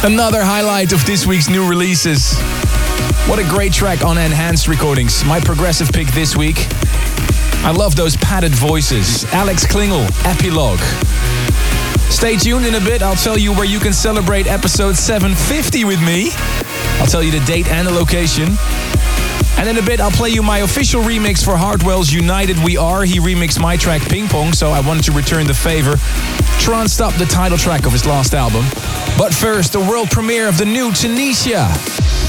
Another highlight of this week's new releases. What a great track on Enhanced Recordings. My progressive pick this week. I love those padded voices. Alex Klingel, Epilogue. Stay tuned in a bit. I'll tell you where you can celebrate episode 750 with me. I'll tell you the date and the location. And in a bit, I'll play you my official remix for Hardwell's United We Are. He remixed my track Ping Pong, so I wanted to return the favor. Tron Stop, the title track of his last album. But first, the world premiere of the new Tunisia.